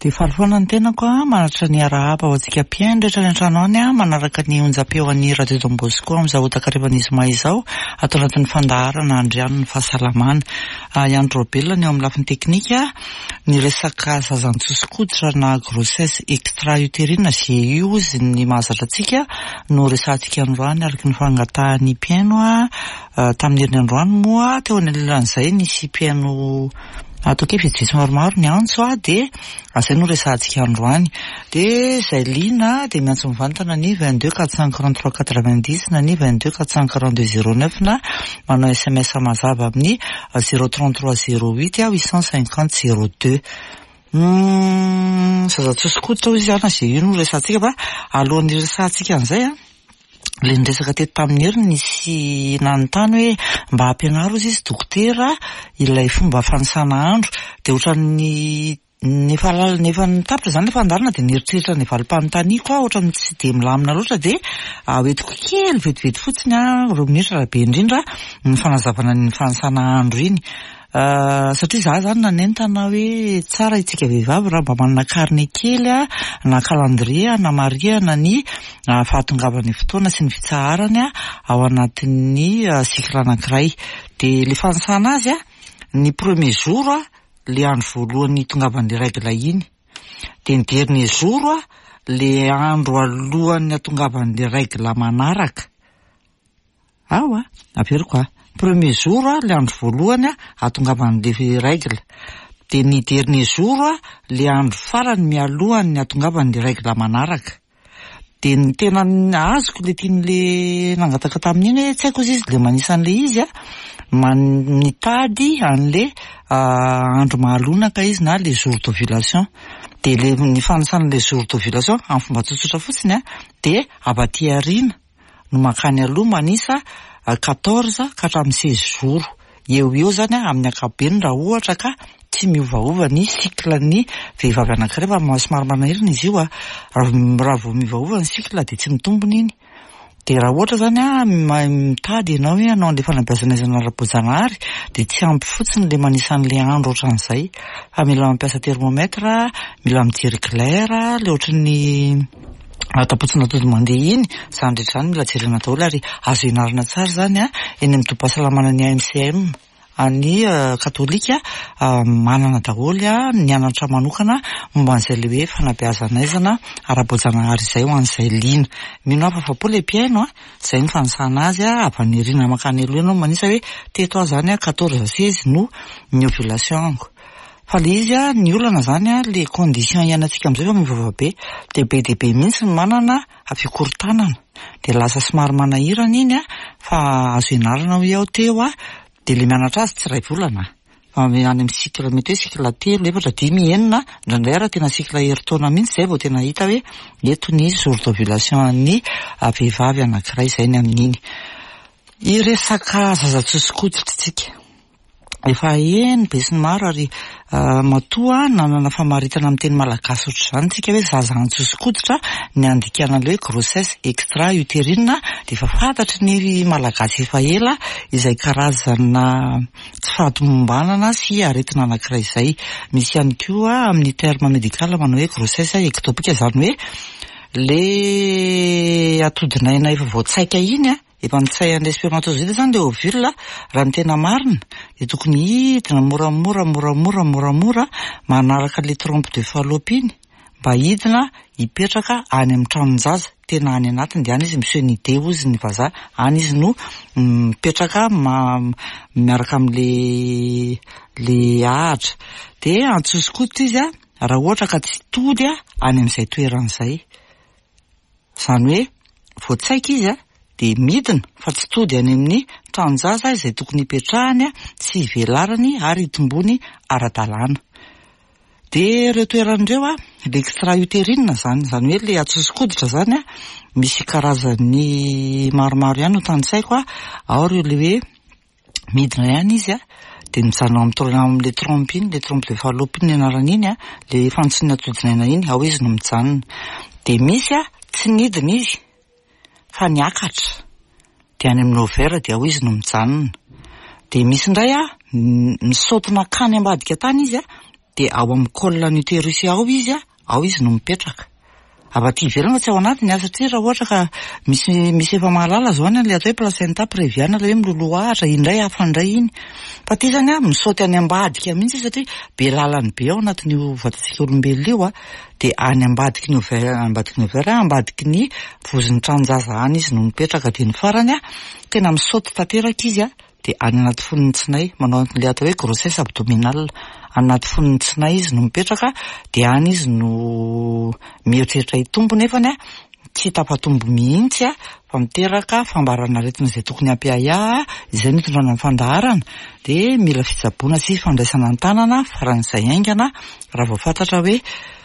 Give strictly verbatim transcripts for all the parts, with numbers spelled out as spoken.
Dia falifoana ny tenako a manatra ny arahaba ho antsika mpiaino rehetra ny an-trano any a manaraka ny onjam-peo-an'ny Radio Don Bosco amin'izao takarivan'izy izao atao anatin'ny fandaharana andriano ny fahasalamana. Iandro Robelona ny eo amin'ny lafiny teknika ny resaka zazan-tsosikoditra na grossesse extra-utérine G I U izy ny mahazatra antsika no resantsika androany araky ny fangatahan'ny mpiaino a tamin'ny herin'ny androany moa teo anelan'izay nisy mpiaino atao ke fetsitsy maromaro ny antso a dia azay no resantsika androany dia zay lina dia miantso mivantana ny vingt-deux quatre cent quarante-trois quatre-vingt-dix na ny vingt-deux quatre cent quarante-deux zéro neuf na manao S M S mazava amin'ny zéro trente-trois zéro huit huit cent cinquante zéro deux. Zazan-tsosikoditra izy ana zay io no resantsika fa alohan'ny resantsika an'izay a le niresaka teto tamin'ny heriny nisy nanontany hoe mba hampianaro izy izy dokotera ilay fomba fanisana andro dia ohatran'ny nefa nefa nitapitra izany le fandarina dia nieritreritra ny valim-panontaniako a ohatran'ny tsy dia milamina loatra dia hoentiko kely vetivety fotsiny a roa minitra rabe indrindra ny fanazavana ny fanisana andro iny. Satria za zany nanentana hoe tsara itsika vehivavy raha mba manana karne kely a na calendrier na mariana ny fahatongavan'ny fotoana sy ny fitsaharany a ao anatin'ny sikla anankiray. Dia le fanisana azy a ny premier jour a le andro voalohany tongavan'le règle iny, dia ny dernier jour a le andro alohan'ny atongavan'le règle manaraka. Ao a averiko a premier jour a le andro voalohany a atongavan'le règle, dia ny dernier jour a le andro farany mialohan'ny atongavan'le règle manaraka. Dia ny tena azoko le tian'le nangataka tamin'iny tsy haiko izy le manisan'le izy a manitady an'le andro mahalonaka izy na le jour d'ovulation. Dia le ny fanisan'le jour d'ovulation amin'ny fomba tsotsotra fotsiny a dia abaty arina no makany aloha manisa quatorze ka hatramin'ny seize jours eo eo zany a amin'ny ankapobeny raha ohatra ka tsy miovaova ny siklan'ny vehivavy anankiray fa somary manahirana izy io a raha vao miovaova ny sikla dia tsy mitombona iny. Dia raha ohatra zany a mitady ianao hoe anao an'le fanabeazana ara-boajanahary dia tsy ampy fotsiny le manisan'le andro ohatran'izay fa mila mampiasa thermomètre, mila mijery clair le ohatran'ny atapotsina todo mandeha iny zany rehetra zany mila jerena daholo ary azo ianarana tsara zany a eny amin'ny topa-pahasalamana ny A M C M any katolika manana daholo a ny anatra manokana momba an'izay le hoe fanabeazanaizana ara-boajanahary izay ho an'izay lina. Mino afafapo le mpiaino a izay ny fanisana azy a avy any rina makany aloha ianao manisa hoe teto aho zany a quatorze seize no ny ovulation-ko. Fa le izy a ny olana zany a le condition iainantsika amin'izay fa mivava be dia be dia be mihitsy ny manana fikorotanana dia lasa somary manahirana iny a fa azo ianarana hoe ao teo a dia le mianatra azy tsy iray volana any amin'ny sikla mety hoe sikla telo efatra dimy enina indraindray raha tena sikla herintaona mihitsy izay vao tena hita hoe eto ny jour d'ovulation an'ny vehivavy anankiray izay ny amin'iny. Iresaka zazan-tsosikoditritsika efa eny be sy ny maro ary matoa nanana famaritana amin'ny teny malagasy ohatr'izany tsika hoe zazan-tsosikoditra ny andikanan'ilay hoe grossesse extra-utérine dia efa fantatry ny malagasy efa ela izay karazana tsy fahatomombanana sy aretina anankiray izay. Misy ihany koa amin'ny terme médical manao hoe grossesse ectopique izany hoe le atodinaina efa voatsaika iny a efa nitsay an'ilay spermatozoïde zany le ovule raha ny tena marina dia tokony hidina moramora moramora moramora manaraka le trompe de fallope iny mba hidina hipetraka any amin'ny tranon-jaza tena any anatiny dia any izy miseho ny ide ozy ny vazaha any izy no mipetraka miaraka amin'le le ahatra. Dia antsosikoditra izy a raha ohatra ka tsy tody a any amin'izay toeran'izay izany hoe voatsaika izy a dia midina fa tsy tody any amin'ny tranon-jaza izay tokony hipetrahany a sy hivelarany ary hitombony ara-dalàna. Dia ireo toeran'ireo a l'extra-utérine zany zany hoe le antsosikoditra zany a misy karazany maromaro ihany no tantsaiko a ao ireo le hoe midina ihany izy a dia mijanona amin'le trompe iny le trompe de fallope iny anarana iny a le fantsony atodinaina iny ao izy no mijanona. Dia misy a tsy midina izy fa niakatra dia any amin'ny ovaire dia ao izy no mijanona. Dia misy indray a misaotina kany ambadika tany izy a de ao amin'ny col-ny utérus ao izy a ao izy no mipetraka avaty ivelana tsy ao anatiny a satria raha ohatra ka misy misy efa mahalala zao any le atao hoe placenta préviana le hoe miloloahatra indray afandray iny fa ty zany a misaoty any ambadika mihitsy satria be lalany be ao anatin'io vatantsika olombelona io a de any ambadiky ny overa ambadiky ny overa ambadiky ny vozon'ny tranjaza any izy no mipetraka de ny farany a tena misaoty tanteraka izy a de any anaty fonony tsinay manao le atao hoe grossesse abdominale anaty fonony tsinay izy no mipetraka de any izy no mieritreritra hitombo nefany a tsy tapatombo mihitsy a fa miteraka fambarana aretina izay tokony ampiaya izay nitondrana amin'ny fandaharana de mila fitsaboana sy fandraisana an-tanana faran'izay aingana raha vao fantatra hoe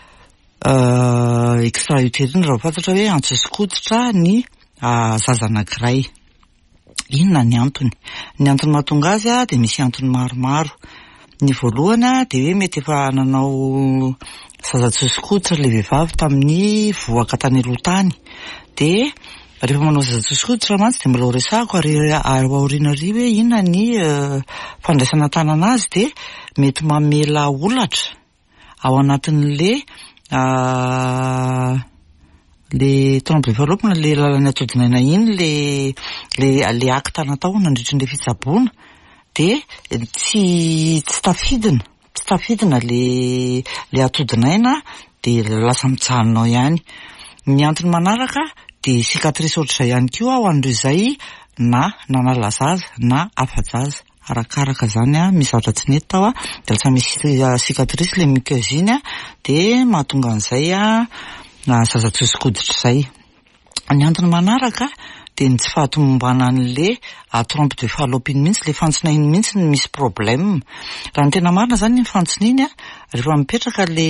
uh, extra utérine raha vao fantatra hoe antsoskototra ny uh, zaza anankiray. Inona ny antony? Ny antony mahatonga azy a de misy antony maromaro. Ny voalohany a de hoe mety efa nanao zaza-tsoskototra le vehivavy tamin'ny voaka tany aloha tany de rehefa manao zaza-tsoskototra mantsy de mbola ho resahako ary aoriana ary hoe inona ny uh, fandraisana tanana azy de mety mamela olatra ao anatin'le uh, le trompe développement le lalany atodinaina iny le le le acte natao nandritran'le fitsaboana de tsy tsy tafidina tsy tafidina le le atodinaina de lasa mitsahanao ihany. Ny antony manaraka de cicatrice ohatr'izay ihany koa ao andro izay na nanala zaza na afa-jaza arakaraka zany a misy zavatra tsy nety tao a de lasa misy cicatrice le muqueuse iny a de mahatonga an'izay a na zaza-tsoskototra izay. Ny antony manaraka de ny tsy fahatomombana an'le trompe de fallopiany mihitsy le fantsona iny mihitsy ny misy problème. Raha ny tena marina zany ny fantsona iny a rehefa mipetraka le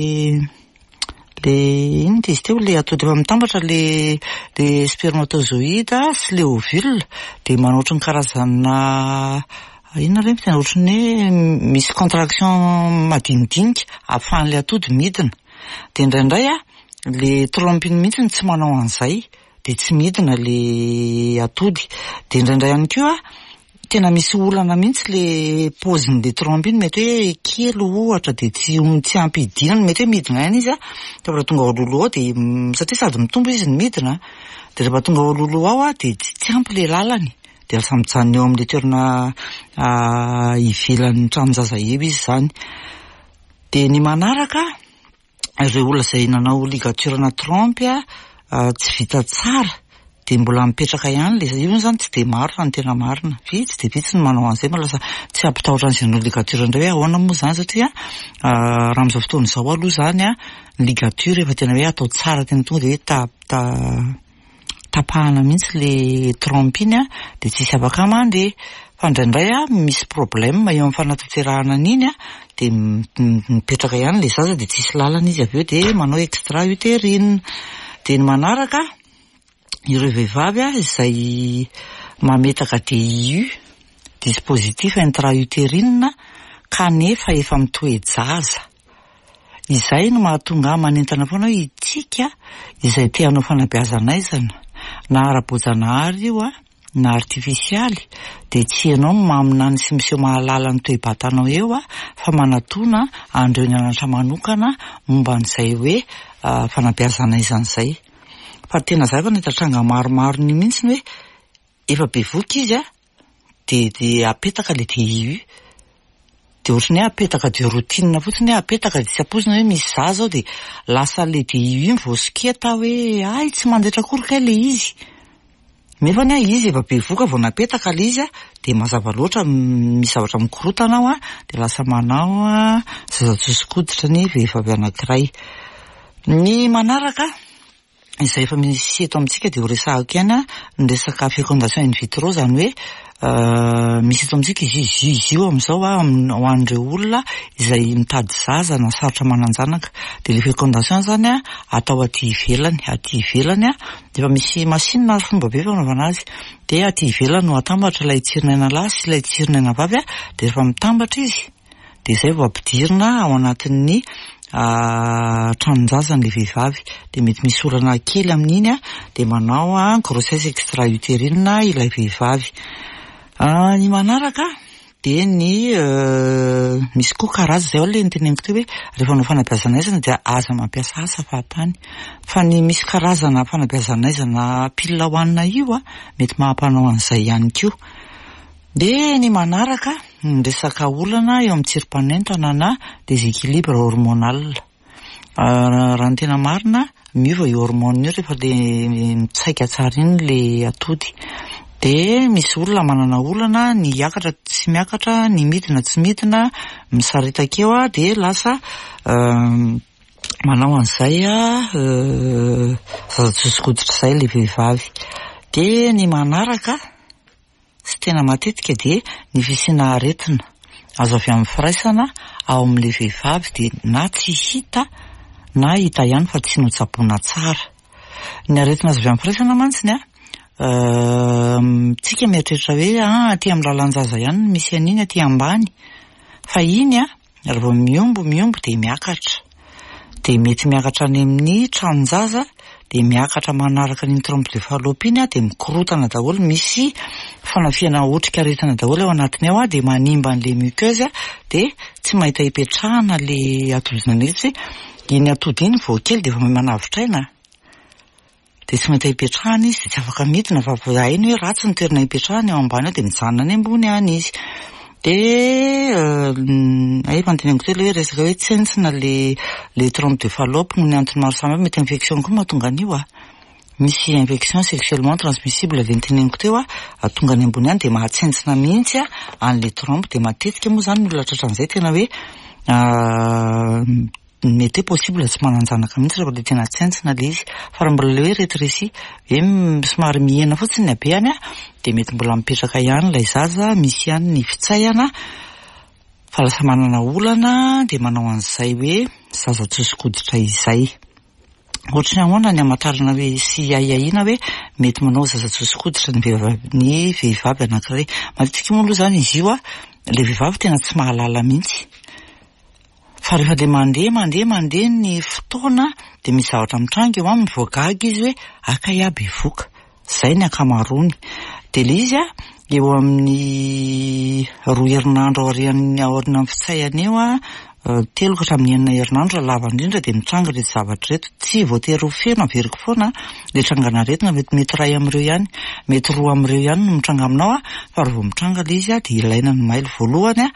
le iny de izy teo le atody efa mitambatra le le spermatozoïde sy le ovule de manao ohatry ny karazana inona re tena ohatry ny hoe misy contraction madinidinika ahafahan'le atody midina de indraindray a le trompe iny mihitsy tsy manao an'izay de tsy midina le atody de indraindray ihany koa tena misy olana mihitsy le paozin'le trompe iny mety hoe kely ohatra de tsy tsy ampidinana mety hoe midina ihany izy a de rehefa tonga ao aloloha ao de satria sady mitombo izy ny midina de rehefa tonga ao aloloha ao a de tsy ampy le lalany de lasa mijanona eo amin'le toerana ivelan'ny tranonjaza eo izy zany. De ny manaraka ireo olona izay nanao ligature-na trompe a uh, tsy vita tsara de mbola mipetraka ihany le io zany tsy de maro raha ny tena marina vitsy de vitsy ny manao an'izay mba lasa tsy ampitahotra an'izay nanao ligature indray hoe ahoana moa zany satria uh, raha amin'izao fotoana izao aloha zany a ligature efa tena hoe atao tsara tena tonga de hoe ta, ta, tapahana mihitsy le trompe iny a de tsisy afaka mandeha fa indraindray a misy problème eo amin'ny fanatanterahana an'iny a de mipetraka ihany le zaza de tsisy lalana izy avy eo de manao extra utérine. De ny manaraka ireo vehivavy a izay mametaka D I U dispositif intra-utérine kanefa efa mitoejaza izay no mahatonga manentana foana hoe itsika izay te hanao fanabeazanaizana na ara-boajanahary io a na artifisialy de tsy ianao maminany sy miseho mahalala ny toe-batanao eo a fa manatona andreo ny anatra manokana momba n'izay hoe uh, fanabeazana izan'izay. Fa tena zay fa netatranga maromaro ny mihitsy hoe efa be voky izy a de de apetaka le D I U de ohatrany hoe apetaka de routine fotsiny hoe apetaka de tsy aposina hoe misy zaza ao de lasa le D I U iny vao siketa hoe ay tsy mandehatra akory kay le izy nefa ny izy efa be voka vao napetaka le izy a de mazava loatra misy zavatra mikorotana ao a de lasa manao a zaza-tsoskototra ny vehivavy anankiray. Ny manaraka izay efa misy eto amintsika de ho resahako ihany a ny resaka fécondation in vitro zany hoe uh, misy eto amintsika izy izy izy io amin'izao a ho an'ireo olona izay mitady zaza na sarotra mananjanaka de le fécondation zany a atao aty ivelany aty ivelany a de efa misy masinina fomba be fanaovana azy de aty ivelany no atambatra ilay tsironena lahy sy ilay tsironena vavy a de rehefa mitambatra izy de zay vao ampidirina ao anatin'ny Uh, tranonjazany le vehivavy de mety misy olana kely amin'iny a de manao a grossesse extra utérine ilay vehivavy. Uh, ny manaraka de ny misy koa karaza zay le nyteneniko teo hoe rehefa no fanabeazanaizana dia aza mampiasa asa fahatany fa ny misy karazana fanabeazanaizana pilina hoanina io a mety mahampanao an'izay ihany koa. De ny manaraka resaka olana eo amin'ny tsirom-panentana na déséquilibre hormonal. Raha ny tena marina miova io hormone io rehefa le mitsaika tsara iny le atody. De misy olona manana olana ny hiakatra tsy miakatra, ny midina tsy midina, misaritaka eo a de lasa manao an'izay a zava-tsosikotra izay le vehivavy. De ny manaraka sy tena matetika de ny fisiana aretina azo avy amin'ny firaisana ao amin'le vehivavy de na tsy hita na hita ihany fa tsy notsaboina tsara. Ny aretina azo avy amin'ny firaisana mantsiny a tsika mieritreritra hoe ah aty amin'ny lalan-jaza ihany misy an'iny aty ambany fa iny a rehefa miombo miombo de miakatra de mety miakatra any amin'ny tranon-jaza de miakatra manaraka ny trompe de fallope iny a de mikorotana daholo, misy fanafiana otrika aretina daholo ao anatiny ao a de manimba an'le muqueuse de tsy mahita hipetrahana le atodina netsy iny atody iny vao kely de efa manavotraina de tsy mahita hipetrahana izy de tsy afaka midina fa hainy hoe ratsy ny toerana hipetrahana eo ambany ao de mijanona any ambony any izy. De ay fanteneniko teo le hoe resaka hoe tsentsina le le trompe de fallope no ny antony maro samihafa, mety infection koa mahatonga an'io a. Misy infection sexuellement transmissible le teneniko teo a tonga any ambony any de mahatsentsina mihitsy a an'le trompe de matetika moa zany olona tratran'izay tena hoe mety possible tsy mananjanaka mihitsy rehefa le tena tsentsina le izy fa raha mbola le hoe rétréci hoe somary mihena fotsiny ny habeany a de mety mbola mipetraka ihany ilay zaza, misy ihany ny fitsayana fa lasa manana olana de manao an'izay hoe zaza tsosikodotra izay. Ohatrany ahoana ny amatarana hoe sy aiaina hoe mety manao zaza tsosikodotra ny vehivavy ny vehivavy anankiray. Matetika moa aloha zany izy io a le vehivavy tena tsy mahalala mihitsy fa rehefa le mandeha mandeha mandeha ny fotoana de misy zavatra mitrango eo aminy voagaga izy hoe akay aby voka, zay ny akamarony. De le izy a eo amin'ny roa herinandro aorian'ny aorina amin'ny fitsayany eo a telo ka hatramin'ny enina herinandro raha lava indrindra de mitranga reto zavatra reto, tsy voatery ho feno averiko foana le trangana retina, mety mety ray amin'ireo ihany, mety roa amin'ireo ihany no mitranga aminao a fa rehefa mitranga le izy a de ilaina ny mailo voalohany a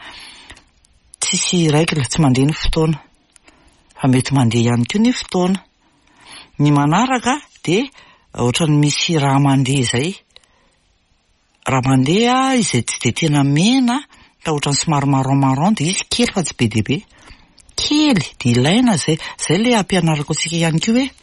tsisy raiky la tsy mandeha ny fotoana fa mety mandeha ihany koa ny fotoana. Ny manaraka de ohatrany misy raha mandeha zay, raha mandeha izay tsy de tena mena fa ohatrany somary marron marron de izy kely fa tsy be dia be kely de ilaina zay zay le ampianarako antsika ihany koa hoe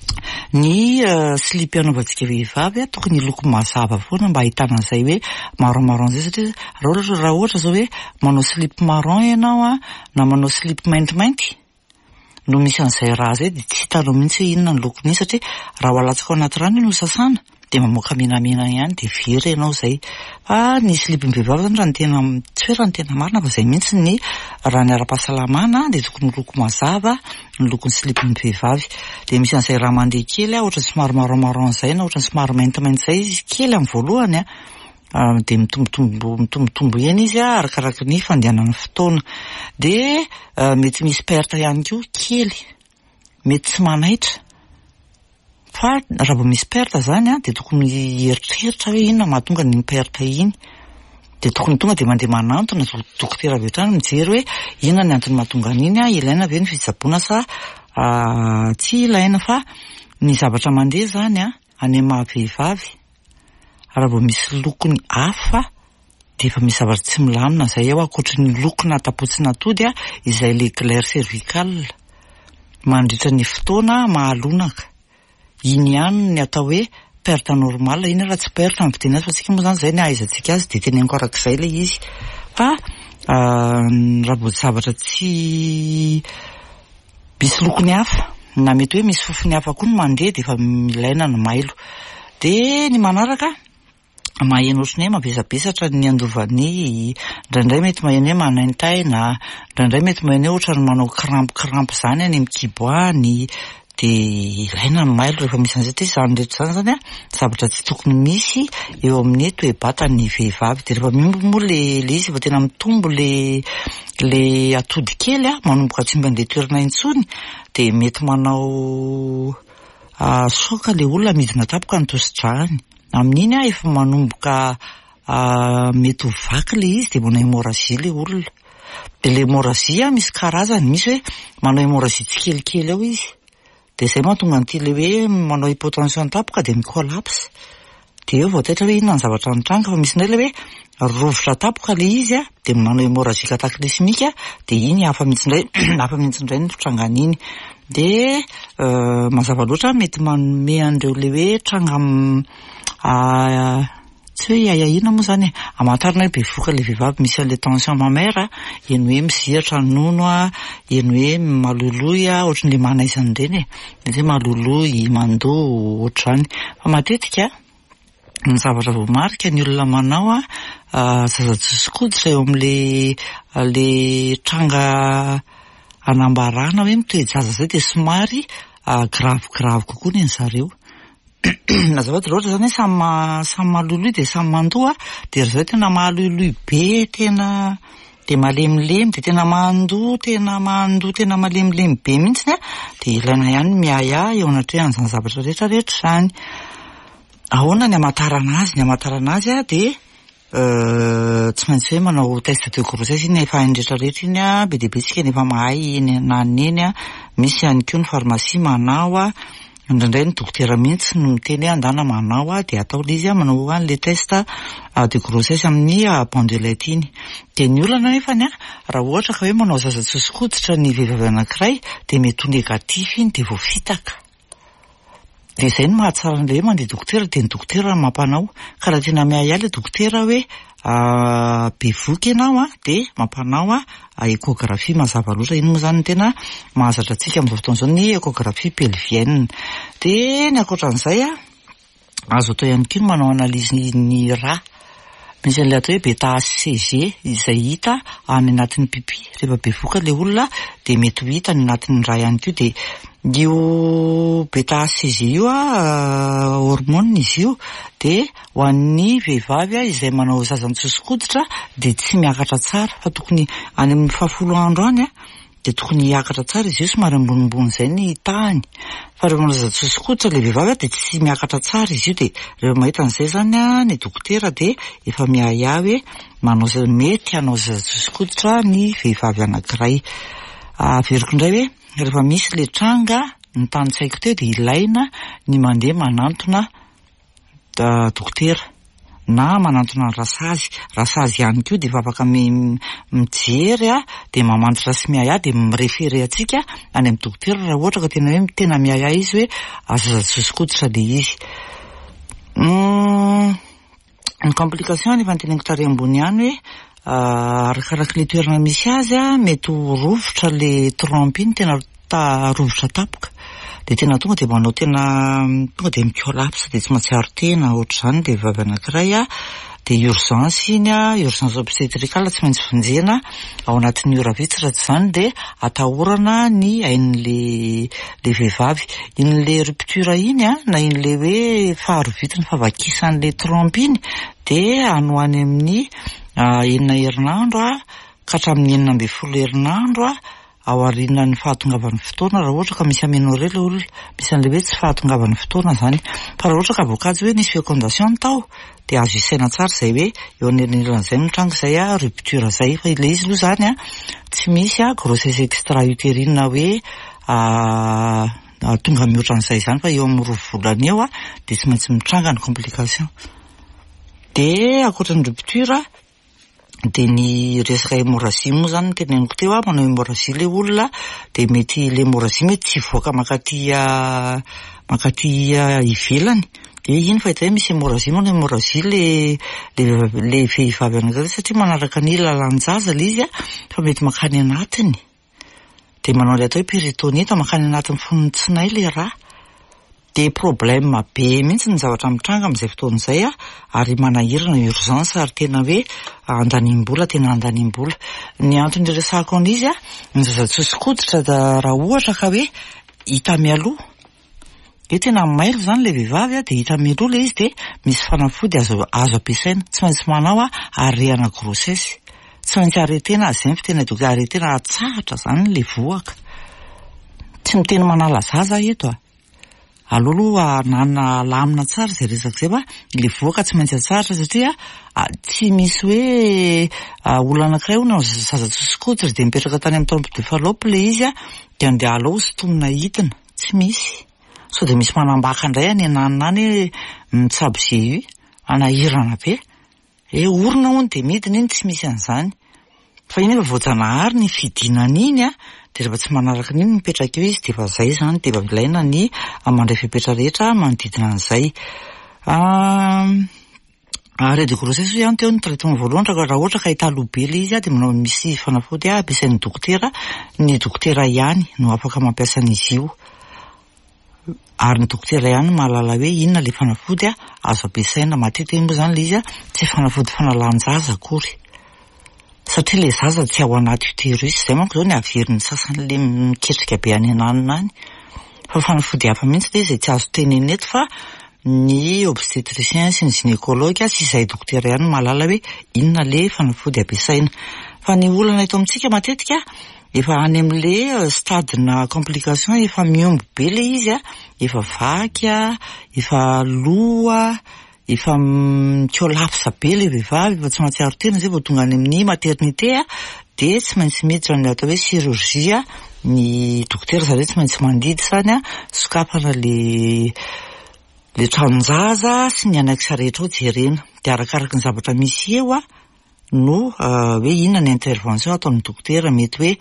ny slip anaovantsika vehivavy a tokony loko mazava foana mba ahitana an'izay hoe marron marron zay, satria raha ohatra zao hoe manao slip marron ianao a na manao slip maintimainty no misy an'izay raha zay de tsy hitanao mihitsy hoe inona ny lokon'iny, satria raha alatsaka ao anaty rano no sasana de mamoaka menamena ihany de very ianao zay. Fa ny slipin'ny vehivavy zany raha ny tena tsy hoe raha ny tena marina fa zay mihitsy ny raha ny ara-pahasalamana de tokony loko mazava ny lokon'ny slipin'ny vehivavy. De misy an'izay raha mandeha kely a ohatrany somary marron marron zay na ohatrany somary maintimainty zay izy kely amin'ny voalohany a de mitombotombo mitombotombo eny izy a arakaraka ny fandehanan'ny fotoana. De mety misy perte ihany koa kely, mety tsy manaitra fa raha vao misy perte zany a de tokony hieritreritra hoe inona mahatonga ny perte iny de tokony tonga de mandeha manantona dokotera avy hatrany mijery hoe inona ny antony mahatonga an'iny a, ilaina ve ny fitsaboana sa tsy ilaina. Fa ny zavatra mandeha zany a any amin'ny maha-vehivavy raha vao misy lokony hafa de efa misy zavatra tsy milamina zay eo akoatra ny lokona tapotsina atody a izay le glaire cervicale mandritra ny fotoana mahalonaka. Iny ihany ny atao hoe perte normale, iny raha tsy perte amin'ny fiteny azy fa tsika moa zany zay ny ahaizantsika azy de teneniko arak'izay le izy. Fa raha vao zavatra tsy misy lokony hafa na mety hoe misy fofony hafa koa no mandeha de efa ilaina ny mailo. De ny manaraka maheno ohatrany hoe mavesabesatra ny andovany, indraindray mety maheno hoe manaintaina, indraindray mety maheno hoe ohatrany manao crampe crampe zany any amin'ny kiboany, de ilaina ny mailo rehefa misy an'izay izany rehetra izany zany a zavatra tsy tokony misy eo amin'ny toe-batan'ny vehivavy. De rehefa mimbo moa le le izy efa tena mitombo le le atody kely a manomboka tsy mba andeha toerana intsony de mety manao soka le olona midina tapoka ny tosi-drahany. Amin'iny a efa manomboka mety ho vaky le izy de manao hémorragie le olona. De le hémorragie misy karazany, misy hoe manao hémorragie tsikelikely ao izy. De zay mahatonga an'ity le hoe manao hypotension tapoka de mi-collapse. De eo vao taitra hoe inona ny zavatra mitranga, fa misy indray le hoe rovitra tapoka le izy a de manao hémorragie cataclysmique de iny hafa mihitsy indray hafa mihitsy indray ny fitrangan'iny. De mazava loatra mety manome an'ireo le hoe tranga tsy hoe iahiahina moa zany amantarana hoe bevoka le vehivavy misy an'le tension mammaire, eny hoe misihatra ny nono a, eny hoe maloloy a, ohatran'le manaizany ireny e, mety hoe maloloy, mandoa, ohatr'izany. Fa matetika ny zavatra voamarika ny olona manao a zaza-tsosokoditra eo amin'le le tranga anambarana hoe mitoejaza zay de somary grave-grave kokoa ny zareo. Nazavady loatra zany samy samy maloloy de samy mandoa de ry zao tena maloloy be tena de malemilemy de tena mandoa tena mandoa tena malemilemy be mihitsy de ilaina ihany miaya eo anatrehany an'izany zavatra rehetra rehetra zany. Ahoana ny amatarana azy? Ny amatarana azy a de tsy maintsy hoe manao test de grossesse iny efa hainy rehetra rehetra iny a be de be tsika nefa mahay eny ananiny eny a. Misy ihany koa ny pharmacie manao a, indraindray ny dokotera mihitsy no miteny andana manao a de atao le izy a manao an'le test de grossesse amin'ny pendulette iny. De ny olana nefany a raha ohatra ka hoe manao zaza-tsosokoditra ny vehivavy anankiray de mety ho negatif iny de voafitaka. De zay ny mahatsara an'le hoe mandeha dokotera de ny dokotera mampanao ka raha tena miahiahy le dokotera hoe bevoka ianao a de mampanao a échographie mazava loatra. Iny moa zany ny tena mahazatra antsika amin'izao fotoana izao ny échographie pelvienne. De ny ankoatran'izay a azo atao ihany koa manao analyse ny ra. Misy an'ilay atao hoe bêta H C G izay hita any anatin'ny pipi. Rehefa bevoka le olona de mety ho hita any anatin'ny ra ihany koa. De io bêta H C G io a hormone izy io de ho an'ny vehivavy a izay manao zazan-tsosokoditra de tsy miakatra tsara fa tokony any amin'ny fahafolo andro any a de tokony hiakatra tsara izy io somary ambonimbony izay ny tahany. Fa rehefa manao zazan-tsosokoditra le vehivavy a de tsy miakatra tsara izy io de rehefa mahita an'izay zany a ny dokotera de efa miahiahy hoe manao mety hanao zazan-tsosokoditra ny vehivavy anankiray. Averiko indray hoe rehefa misy le tranga ny tany-tsaiko teo de ilaina ny mandeha manantona dokotera na manantona ny rasazy. Rasazy ihany koa de efa afaka mijery a de mamantatra sy miahiahy de mirefere atsika any amin'ny dokotera raha ohatra ka tena hoe tena miahiahy izy hoe zaza-tsosokoditra le izy. Ny complication nefa nyteneniko tary ambony ihany hoe arakaraka le toerana misy azy a mety ho rovitra le trompe iny tena rovitra tapoka de tena tonga de manao tena tonga de mi-collapse de tsy mahatsiaro tena ohatr'izany de vehivavy anankiray a. De urgence iny a, urgence obstétricale tsy maintsy vonjena ao anatin'ny ora vitsy raha tsy izany de atahorana ny ain'le le vehivavy. In'le rupture iny a na in'le hoe faharovitra ny fahavakisan'le trompe iny de anoany amin'ny enina herinandro a ka hatramin'ny enina ambin'ny folo herinandro a ao aorianan'ny fahatongavan'ny fotoana raha ohatra ka misy amenorrhée le olona, misy an'le hoe tsy fahatongavan'ny fotoana zany. Fa raha ohatra ka voakajy hoe nisy fécondation tao de azo isaina tsara zay hoe eo an'elan'izay mitranga zay a rupture zay. Fa le izy aloha zany a tsy misy a grossesse extra-utérine hoe tonga mihoatra an'izay zany fa eo amin'ny roa volana eo a de tsy maintsy mitranga ny complication. De ankoatran'ny rupture de ny resaka hémorragie moa zany ny teneniko teo a manao hémorragie le olona de mety le hémorragie mety tsy voaka makaty makaty ivelany de iny fahita hoe misy hémorragie manao hémorragie le le vehivavy anankiray satria manaraka ny lalan-jaza le izy a fa mety makany anatiny de manao le atao hoe péritonite makany anatin'ny fonon'ny le ra. De problème be mihitsy ny zavatra mitranga amin'izay fotoana izay a ary manahirana urgence ary tena hoe andanimbola tena andanimbola. Ny antony resahako an'izy a ny zaza-tsosokoditra da raha ohatra ka hoe hita mialoha. Dia tena mailo zany le vehivavy a, dia hita mialoha le izy dia misy fanafody azo azo ampiasaina. Tsy maintsy manao a arehana grossesse. Tsy maintsy aretena azy izay fitena doka aretena atsahatra zany le voaka. Tsy miteny manala zaza eto a. Alohaloha nana lamina tsara izay resaka izay fa le voaka tsy maintsy atsahatra satria tsy misy hoe olona anankiray hono zaza tsosikotsy dia mipetraka tany amin'ny trompe de fallope le izy a dia andeha alao sintomina hitina. Tsy misy. So dia misy manambaka indray any ananany hoe mitsabo zay anahirana be. E orona hono dia midina iny tsy misy an'izany. Fa iny efa voajanahary ny fidinana iny a, dia rehefa tsy manaraka n'iny mipetraka eo izy dia efa izay zany, dia efa ilaina ny mandray fepetra rehetra manodidina an'izay. Arrêt de grossesse ihany teo ny traitement voalohany raha ohatra ka hitaloha be le izy a dia manao misy fanafody a ampiasain'ny dokotera, ny dokotera ihany no afaka mampiasa an'izy io. Ary ny dokotera ihany mahalala hoe inona le fanafody a azo ampiasaina. Matetika moa zany le izy a tsy fanafody fanalan-jaza akory. Satria le zaza tsy ao anaty utérus, izay manko zao ny averin'ny sasany le miketrika be any ananina any. Fa fanafody hafa mihitsy le izay tsy azo tenena eto fa ny obstétricien sy ny gynécologue sy izay dokotera ihany mahalala hoe inona le fanafody ampiasaina. Fa ny olana eto amintsika matetika efa any amin'le stade-na complication efa miomby be le izy a, efa vaky a, efa loa, efa mikolapsa be le vehivavy, efa tsy mahatsiaro tena zay vao tonga any amin'ny maternité a, dia tsy maintsy miditra ny atao hoe chirurgie ny dokotera satria tsy maintsy mandidy zany a sokafana le le tranonjaza sy ny anakisa rehetra ao jerena. Dia arakaraka ny zavatra misy eo a no hoe inona ny intervention ataon'ny dokotera. Mety hoe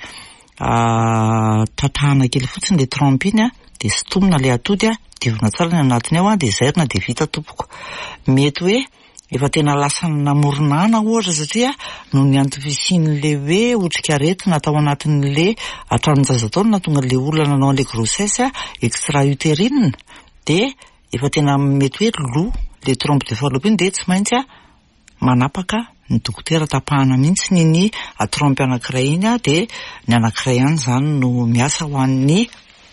tatahana kely fotsiny le trompe iny a, dia sintomina le atody a, divina tsara ny anatiny ao a, dia zairina dia vita tompoko. Mety hoe efa tena lasa namoronana ohatra satria no ny antifisian'le hoe otrika aretina atao anatin'le tranonjaza tao na tonga le olona nanao le grossesse extra utérine, dia efa tena mety hoe lo le trompe de fallope iny, dia tsy maintsy a manapaka ny dokotera tapahana mihitsy ny ny trompe anankiray iny a, dia ny anankiray ihany zany no miasa ho an'ny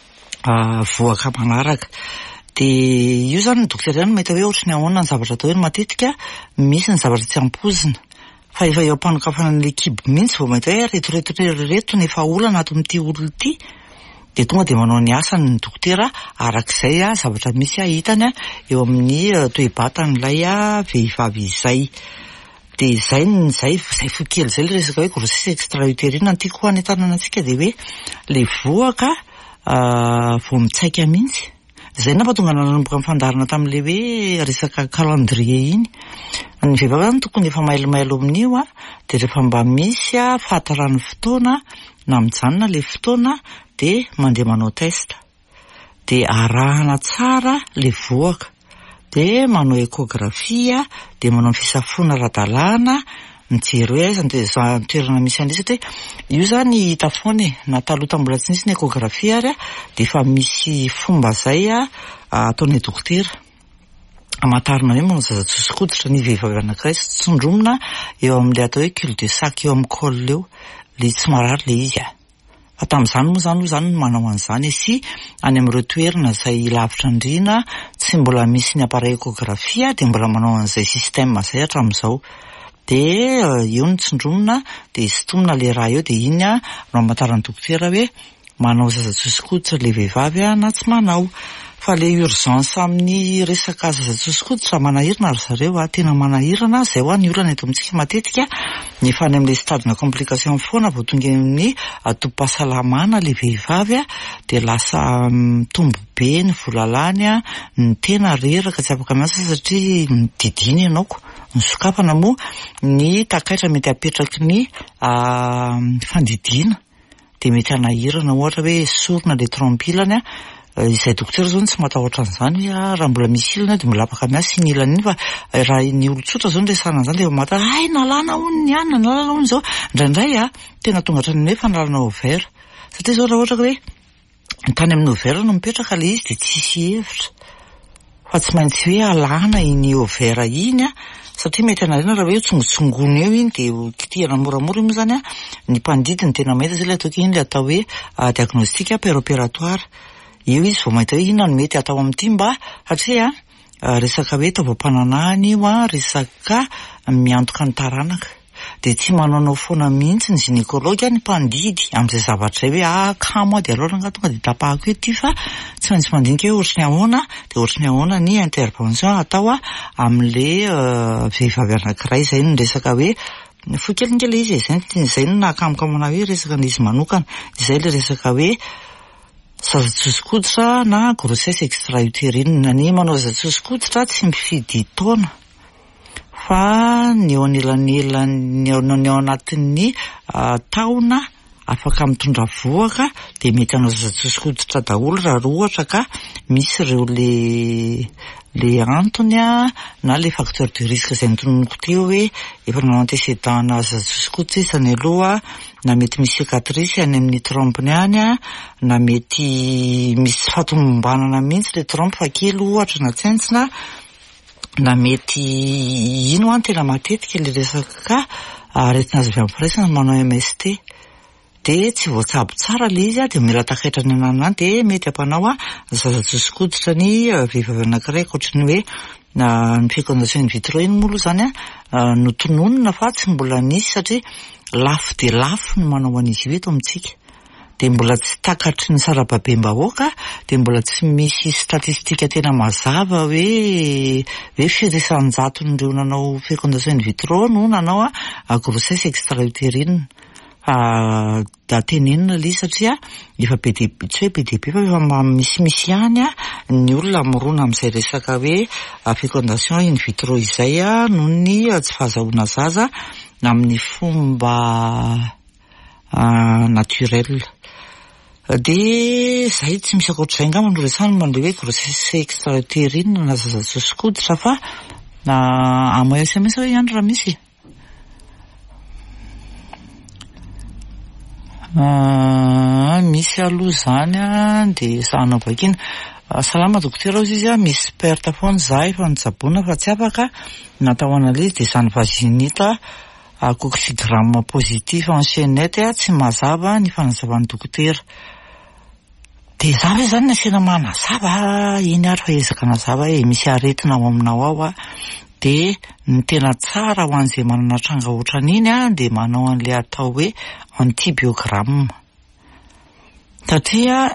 voaka manaraka. Dia io zany ny dokotera ihany mahita hoe ohatrany ahoana ny zavatra atao eny. Matetika misy ny zavatra tsy ampozina fa efa eo ampanokafana n'le kibo mihitsy vao mahita hoe retoreto ny efa olana ato amin'ity olona ity, dia tonga dia manao ny asany ny dokotera arak'izay a zavatra misy a hitany a eo amin'ny toe-batan'ilay a vehivavy izay. Dia izay ny zay izay fo kely izay le resaka hoe grossesse extra utérine. Antiako ho any tanàna antsika dia hoe le voaka vao mitsaika mihitsy. Izay na tonga nanomboka mifandarina tamin'le hoe resaka calendrier iny. Ny vehivavy any tokony efa mailomailo amin'io a, dia rehefa mba misy a fahatarany fotoana na mijanona le fotoana dia mandeha manao test, dia arahana tsara le voaka, dia manao échographie, dia manao fisafoana ara-dalàna, mijery hoe aiza ny toerana misy an'ilay satria io zany hita foana e, na taloha tambola tsy nisy ny échographie ary a, dia efa misy fomba zay a ataon'ny dokotera amatarina hoe manao zaza tsosikotsitra ny vehivavy anankiray sy tsondromina eo amin'ilay atao hoe cul de sac eo amin'ny col eo, le tsy marary le izy a. Fa tamin'izany moa zany zany manao an'izany sy any amin'ireo toerana izay lavitra andrina tsy mbola misy ny appareil échographie dia mbola manao an'izay système izay hatramin'izao. Dia eo ny tsondromina dia sintomina le raha eo, dia iny a no amantaran'ny dokotera hoe manao zaza tsosikotsitra le vehivavy a na tsy manao. Fa le urgence amin'ny resaka zaza tsosikotsitra manahirana ry zareo a, tena manahirana. Izay ho any olana eto amintsika matetika nefa any amin'ilay stade-na complication foana vao tonga amin'ny tobim-pahasalamana le vehivavy a, dia lasa mitombo be ny volalany a, ny tena reraka tsy afaka miasa satria mididina ianaoko. Ny sokafana moa ny takaitra mety apetraky ny fandidiana dia mety anahirana ohatra hoe sorona le trompilany a. Izay dokotera zao tsy matahotra an'izany raha mbola misy ilana dia mbola afaka miasa sy ny ilana iny, fa raha ny olon-tsotra zao resana an'izany dia mata ay nalana hono ny anina nalana hono zao indraindray a tena tonga hatrany hoe fa nalana ovaire, satria zao raha ohatra hoe tany amin'ny ovaire no mipetraka le izy dia tsisy hevitra fa tsy maintsy hoe alana iny ovaire iny a, satria mety anarena raha hoe tsongotsongony eo iny dia kitihana moramora moa zany a ny mpandidiny tena mahita zay le atao iny le atao hoe diagnostic péropératoire. io izy vao mahita hoe inona no mety atao amin'ity mba satria resaka hoe taovam-pananahana io a resaka miantoka ny taranaka de tsy manaonao foana mihitsy ny gynécologue ny mpandidy amin'izay zavatra hoe ah kamo de alora nga tonga de tapahako ety fa tsy maintsy mandinika hoe ohatrany ahoana de ohatrany ahoana ny intervention atao amin'le vehivavy anankiray zay ny resaka hoe fo kelinkely izy zay zay no nakamokamona hoe resaka n'izy manokana izay le resaka hoe zaza-tsosin-koditra na grossesse extra-utérine ny manao zaza-tsosin-koditra tsy mifidy taona fa ny eo anelanelany eo ao anatin'ny taona afaka mitondra voaka de mety hanao zaza-tsosin-koditra daholo raha ohatra ka misy ireo le le antony a na le facteur de risque zay nitononoko teo hoe efa nanao antécédent na zaza-tsosin-koditra isany aloha na mety misy cicatrice any amin'ny trompony any a na mety misy fatomombanana mihitsy le trompe fa kely ohatra na tsentsina na mety ino an tena matetika le resaka aretina azy avy amin'ny firaisana manao M S T de tsy voatsabo tsara le izy a de mila takaitra ny anana de mety ampanao a zaza-tsosin-koditra ny vehivavy anankiray ohatrany hoe na ny fécondation in vitro iny moa zany a notononina fa tsy mbola nisy satria lafo de lafo no manao an'izy io eto amintsika de mbola tsy takatry ny sarababem-bahoaka de mbola tsy misy statistika tena mazava hoe hoe firesan-jaton'ireo nanao fécondation in vitro no nanao a grossesse extra-utérine da tenenina le satria efa be de tsy hoe be de be fa efa misy misy ihany a ny olona morona amin'izay resaka hoe fécondation in vitro izay a noho ny tsy fahazahoana zaza amin'ny fomba naturel de zay tsy misy akoatr'izay ngamba no resahana manle hoe grossesse extra-utérine na zaza-tsosin-koditra fa na amo S M S hoe ihany raha misy misy aloha zany a de sahanao vakina salama dokotera ozy izy a misy perte foana za efa nitsaboana fa tsy afaka natao an'le de zany vaginita coccygramme positif en chaînette a tsy mazava ny fanazavan'ny dokotera de za hoe zany nasena manazava iny ary fa ezaka nazava e misy aretina ao aminao ao a de ny tena tsara ho an'izay manana tranga ohatran'iny a de manao an'le atao hoe antibiogramme satria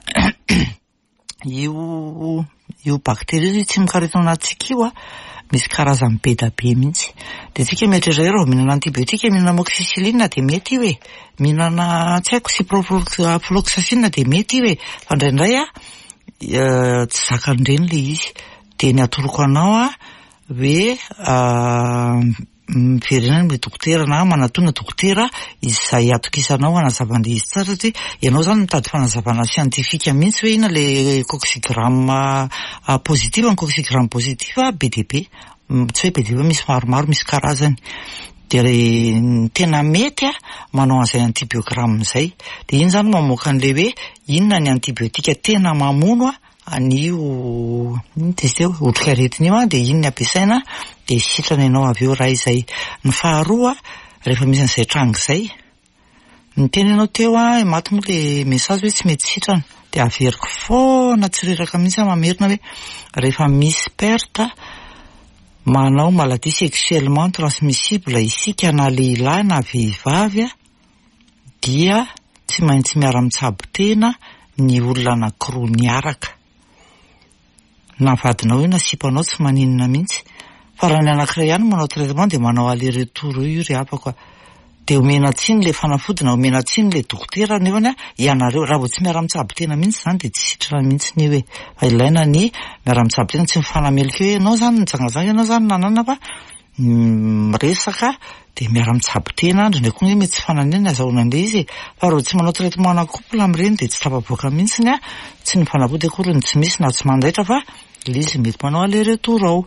io io bakteria tsy mikaretina anatsika io a misy karazany be da be mihitsy de tsika mieritreritra raha mihinana antibiotika mihinana amoxicilline de mety io e mihinana tsy haiko ciprofloxacine de mety io e fa indraindray a tsy zakan'ireny le izy de ny atoroko anao a hoe miverenany le dokotera na manatona dokotera izay atokisanao anazavan'le izy tsara satria ianao zany mitady fanazavana siantifika mihitsy hoe ina le coccygramme positif ny coccygramme positif be de be tsy hoe be de be misy maromaro misy karazany de tena mety a manao an'izay antibiogramme zay de iny zany mamoaka an'le hoe inona ny antibiotika tena mamono a anio teste otrikaretina io a de iny ny ampiasaina de sitrana ianao avy eo raha izay ny faharoa rehefa misy an'izay tranga zay ny tena ianao teo a maty moa le message hoe tsy mety sitrana de averiko foana tsy reraka mihitsy a mamerina hoe rehefa misy perte manao maladie sexuellement transmissible isika na lehilahy na vehivavy a dia tsy maintsy miara-mitsabo tena ny olona anankiroa niaraka na vadinao io na sipanao tsy maninona mihitsy fa raha ny anankiray ihany manao traitement de manao aller retour io ry apako de omena tsiny le fanafodina omena tsiny le dokotera nefany a ianareo raha vao tsy miara-mitsabo tena mihitsy zany de tsy sitrana mihitsy ny hoe fa ilaina ny miara-mitsabo tena tsy mifanamelika hoe ianao zany nijangazanga ianao zany nanana fa resaka de miara-mitsabo tena andro ndraiky hoe mety tsy fananena azahoana an'le izy fa raha tsy manao traitement na couple amin'ireny de tsy tapaboaka mihitsy ny a tsy ny fanafody akory ny tsy misy na tsy mandaitra fa le izy mety manao aller retour ao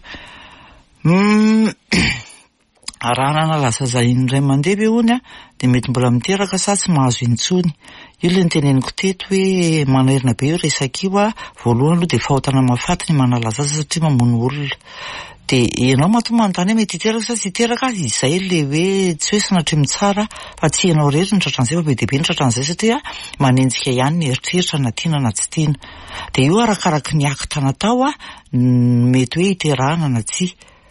raha nanalaza zay indray mandeha be hony a de mety mbola miteraka sa tsy mahazo intsony io le niteneniko teto hoe manerina be io resaka io a voalohany aloha de fahotana mahafaty ny manalaza azy satria mamono olona de ianao matomanontany hoe mety hiteraka sa tsy hiteraka izay le hoe tsy hoe sanatrimy tsara fa tsy ianao rery ny tratran'izay fa be dia be ny tratran'izay satria manenjika ihany ny eritreritra na tiana na tsy tiana de io arakaraky ny akta natao a mety hoe hiterahana na tsy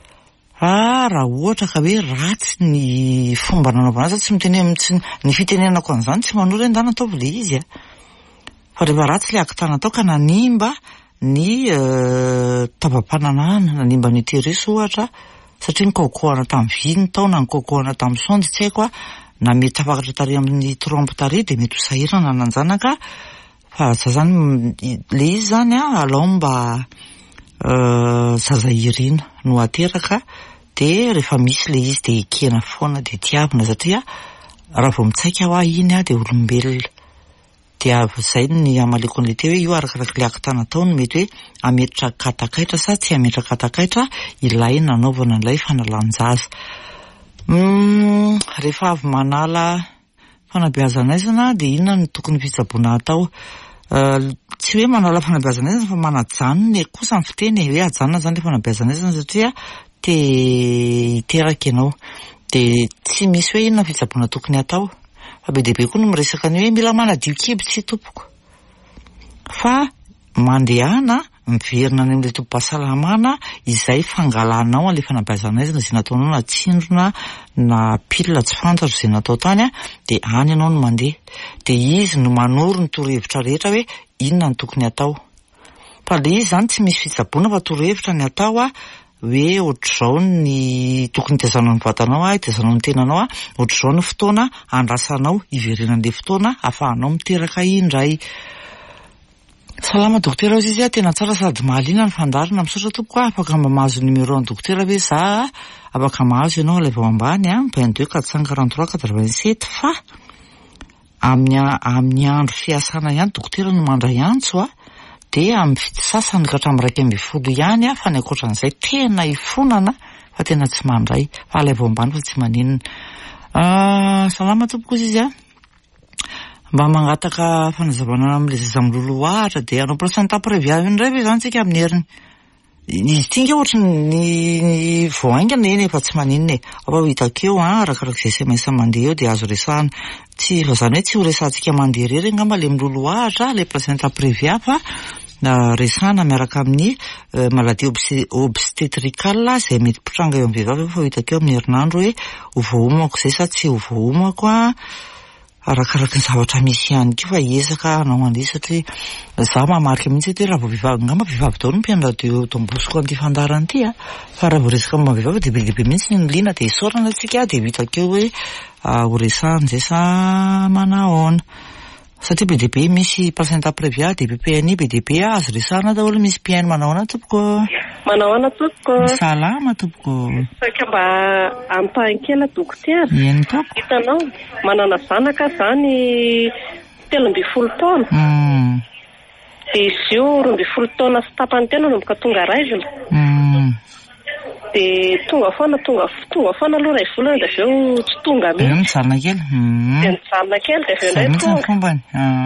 ah raha ohatra ka hoe ratsy ny fomba nanaovana azy tsy miteny amin'ny ny fitenenako an'izany tsy manoro hoe ndana ataovy le izy a fa rehefa ratsy le akta natao ka nanimba ny tavam-pananana nanimba ny uterus ohatra satria nikokohana tamin'ny viny tao na nikokohana tamin'ny sondy tsy haiko a na mety tafakatra tary amin'ny trompe tary de mety ho sahirana nanjanaka fa za zany le izy zany a alao mba zaza irina no ateraka de rehefa misy le izy de ekena foana de tiavina satria raha vao mitsaika aho iny a de olombelona de avy ny amaleko an'le teo hoe io arakaraky le akta natao no mety hoe ametraka katakaitra sa tsy ametraka katakaitra ilay nanaovana an'ilay fanalanjaza mm, rehefa avy manala fanabeazanaizana de inona no tokony fitsaboana atao uh, tsy hoe manala fanabeazanaizana fa manajanona kosa ny fiteny hoe ajanona zany le fanabeazanaizana satria te hiteraka ianao de tsy misy hoe inona fitsaboana tokony atao fa be dia be koa no miresaka ny hoe mila manadio kibo tsy tompoko fa mandehana miverina any amin'ilay tompom-pahasalamana izay fangalanao an'le fanabeazanaizana izay nataonao na tsindrona na pilina tsy fantatra izay natao tany a de any ianao no mandeha de izy no manoro ny torohevitra rehetra hoe inona ny tokony atao fa le izy zany tsy misy fitsaboana fa torohevitra ny atao a hoe ohatr'izao ny tokony tezanao ny vatanao a tezanao ny tenanao a ohatr'izao ny fotoana andrasanao iverenan'le fotoana ahafahanao miteraka indray. Salama dokotera izy a tena tsara sady mahaliana ny fandarina misaotra tompoko a afaka mba mahazo numéro ny dokotera hoe za afaka mahazo ianao ilay vao ambany a vingt-deux quatre cent quarante-trois quatre-vingt-sept fa amin'ny amin'ny andro fiasana ihany dokotera no mandray antso a de amin'ny fito sasany ka hatramin'ny raika amby folo ihany a fa ny ankoatran'izay tena ifonana fa tena tsy mandray fa ilay vao ambany fa tsy maninona. Uh, salama tompoko izy a mba mangataka fanazavana amin'le zaza milolo ahatra de anao placenta préviave indray ve zany tsika amin'ny heriny izy tinga ohatra ny voaingana eny efa tsy maninona e afa ho hitakeo a arakarak'izay S M S mandeha eo de azo resahana tsy fa zany hoe tsy ho resantsika mandeha rery angamba le milolo ahatra le placenta préviave na resahana miaraka amin'ny uh, maladie obstétricale izay mety pitranga eo amin'ny vehivavy fa ho hitakeo amin'ny herinandro hoe ho voaomako zay sa tsy ho voaomako a arakaraky ny zavatra misy ihany ko fa ezaka anao an'izay satria za mamarika mihitsy hoe raha vao vehivavy ngamba vehivavy daholo mpianatra de tombosiko an'ity fandarana ity a fa raha vao resaka momba vehivavy de be lehibe mihitsy ny liana de isaorana antsika de hitakeo hoe ho resahan'izay sa manahoana satria be dia be misy placenta préviave de P N I be dia be azo resahana daholo misy P N manahoana tompoko manahoana tompoko salama tompoko saka mba ampahankela dokotera eny tompoko hitanao manana zanaka zany telo amby folo taona mm. de izy io roa amby folo taona sy tapany tena nomboka tonga raivona mm. de tonga foana tonga tonga foana aloha ray volana de aveo tsy tonga mihitsy mijanona kely de mijanona kely de aveo ndray tonga fombany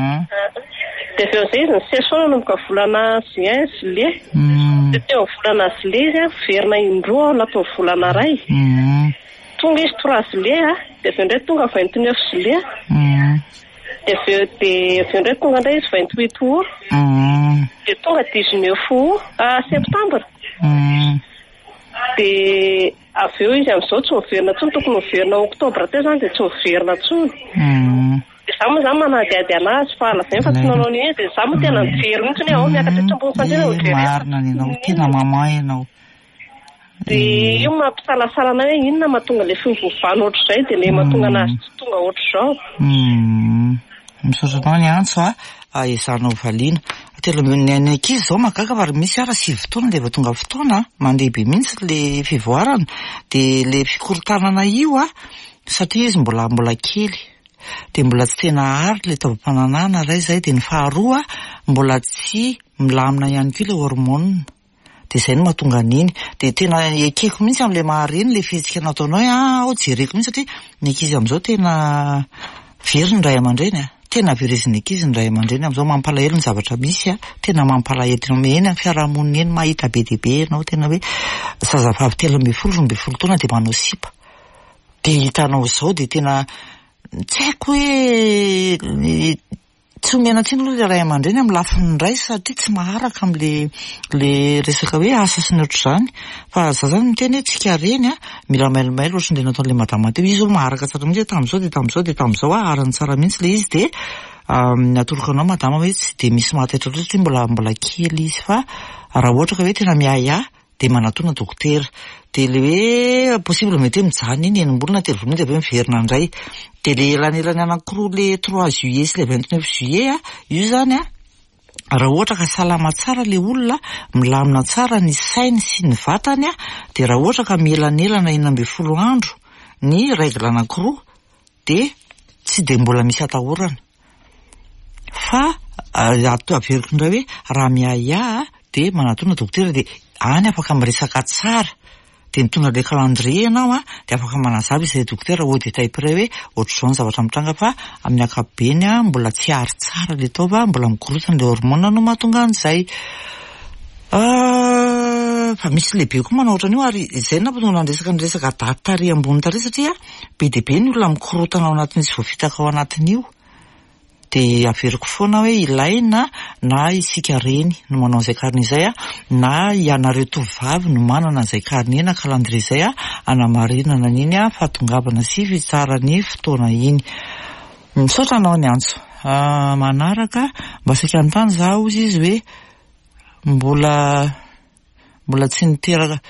de aveo zay izy ny sesona nomboka volana juin juillet de teo volana juillet izy a verina indroa natao volana ray tonga izy trois juillet a de aveo ndray tonga vingt-neuf juillet de aveo de aveo ndray tonga ndray izy vingt-huit août de tonga dix-neuf août a septembre de aveo izy amin'izao tsy miverina tsony tokony miverina oktobra teo zany de tsy miverina tsony de za moa zany manadiady anazy fa ala zay fa tsy nanao an'iny de za moa tena mivery mihitsy hoe ao miakatra tambony fandena marina ninao tena mamay ianao de io mampisalasala anay hoe inona mahatonga le fivovana ohatr'izay de le mahatonga anazy tsy tonga ohatr'izao misaotra anao ny antso a ezanao valiana telo ny ankizy zao mahagaga fa misy ara sivy fotoana de efa tonga fotoana mandehibe mihitsy le fivoarana de le fikorotanana io a satria izy mbola mbola kely de mbola tsy tena ary le tavam-pananana ray zay de ny faharoa mbola tsy milamina ihany koa le hormone de zay no mahatonga an'iny de tena ekeko mihitsy am'le mahareny le fihetsika nataonao hoe ah ao jereko mihitsy satria ny ankizy am'izao tena very ny ray aman-dreny a tena virezina ankizy ny ray aman-dreny amin'izao mampalahelo ny zavatra misy a tena mampalahelo tena eny amin'ny fiarahamonina eny mahita be dia be ianao tena hoe zazavavy telo amby folo roa amby folo taona dia manao sipa dia hitanao izao dia tena tsy haiko hoe tsy omena tsiny aloha le ray aman-dreny amin'ny lafiny ray satria tsy maharaka amin'le le resaka hoe asa sy ny ohatr'izany fa za zany miteny hoe tsika reny a mila mailomailo ohatr'indray nataon'le madama teo izy olo maharaka tsara mihitsy tamin'izao dia tamin'izao dia tamin'izao a arany tsara mihitsy le izy dia natoroka anao madama hoe tsy dia misy mahataitra loatra satria mbola mbola kely izy fa raha ohatra ka hoe tena miaya dia manatona dokotera dia le hoe possible mety hoe mijany iny enim-bolona telo volana dia avy miverina indray dia le elanelany anankiroa le trois juillet sy le vingt-neuf juillet a io zany a raha ohatra ka salama tsara le olona milamina tsara ny sainy sy ny vatany a dia raha ohatra ka mielanelana enina amby folo andro ny règle anankiroa dia tsy dia mbola misy atahorana fa ato averiko indray hoe raha miaya dia manatona dokotera dia any afaka miresaka tsara dia mitondra le calendrier ianao a dia afaka manazava izay dokotera au détail près hoe ohatr'izao ny zavatra mitranga fa amin'ny ankapobeny a mbola tsy ary tsara le taova mbola mikorotana le hormone no mahatonga an'izay fa misy lehibe koa manao ohatrany io ary izay namponona nyresaka ny resaka daty tary ambony tary satria be dia be ny olona mikorotana ao anatin'izy voafitaka ao anatin'io dia averiko foana hoe ilaina na isika reny no manao izay karine izay a na ianareo tovavy no manana izay karine na calendrier izay a anamarinana an'iny a fahatongavana sy fitsarany fotoana iny misaotra anao ny antso manaraka mba saika antany zaho izy izy hoe mbola mbola tsy niteraka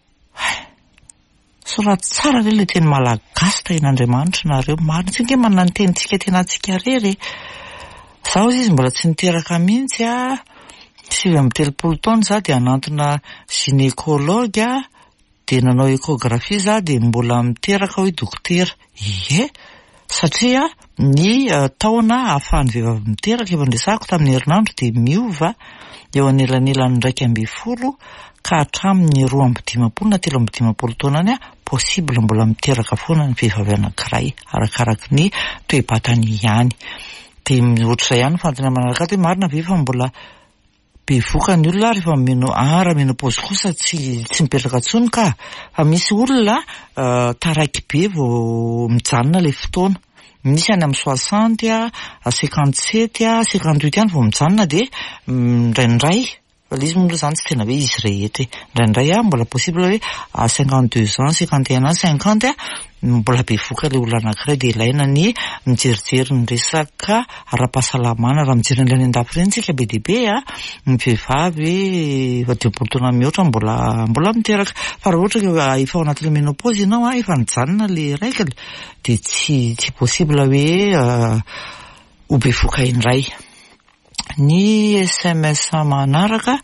soraty tsara re le teny malagasy tain'Andriamanitra nareo marina tsy nke manana ny tenintsika tena tsika rery zaho izy mbola tsy niteraka mihitsy a sivy amby telopolo taona za dia anantona gynécologue a dia nanao échographie za dia mbola miteraka hoe dokotera ie satria ny taona ahafahan'ny vehivavy miteraka efa ndresako tamin'ny herinandro dia miova eo anelanelany ndraiky amby folo ka hatramin'ny roa amby dimapolo na telo amby dimapolo taona any a possible mbola miteraka foana ny vehivavy anankiray arakaraky ny toe-batany ihany dia ohatr'izay ihany fantany manaraka hoe marina ve fa mbola be voka ny olona rehefa meno ara menopause kosa tsy tsy mipetraka tsony ka fa misy olona taraiky be vao mijanona le fotoana misy any amin'ny soixante a cinquante sept a cinquante huit any vao mijanona dia ndraindray fa izy moa zany tsy tena hoe izy rehetra ndraindray a mbola possible hoe à cinquante deux ans cinquante et un ans cinquante a mbola be voka le olona anankiray dia ilaina ny mijerijery ny resaka ara-pahasalamana raha mijery n'ilay any an-dafy ireny tsika be dia be a ny vehivavy efa dimampolo taona mihoatra mbola mbola miteraka fa raha ohatra ka efa ao anatin'ilay ménopause ianao a efa nijanona le règle dia tsy tsy possible hoe ho be voka indray ny S M S manaraka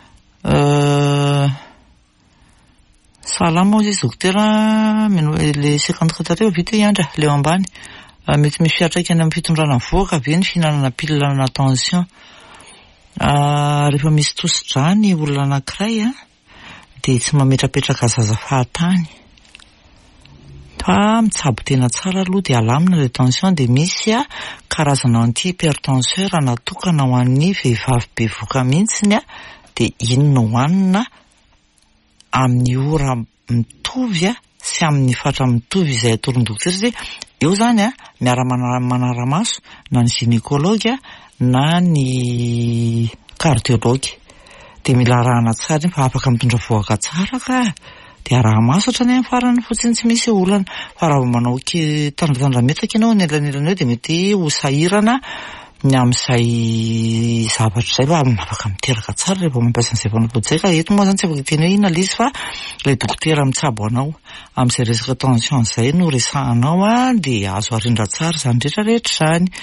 salama ozy izy dokotera le cinquante quatre heures vita iandra leo ambany mety misy fiatraikany amin'ny fitondrana voaka ve ny fihinanana pilule na tension rehefa misy tosi-drany olona anankiray a dia tsy mametrapetraka zaza fahatany fa mitsabo tena tsara aloha dia alamina le tension dia misy a karazana anti-hypertenseur natokana ho an'ny vehivavy be voka mihitsiny a dia inona hoanina amin'ny ora mitovy a sy amin'ny fatra mitovy izay atolon'ny dokotera dia eo zany a miara-manaramaso na ny gynécologue na ny cardiologue dia mila arahana tsara iny fa afaka mitondra voaka tsara ka dia raha maso ohatrany amin'ny farany fotsiny tsy misy olana fa raha manao tandratandrametsaka ianao nelanelana eo dia mety ho sahirana ny amin'izay zavatra izay fa afaka miteraka tsara rehefa mampiasa an'izay fanafody ka eto moa zany tsy afaka teny hoe inona lizy fa ilay dokotera mitsabo anao amin'izay resaka tension izay no resahanao a dia azo arindra tsara izany rehetrarehetra izany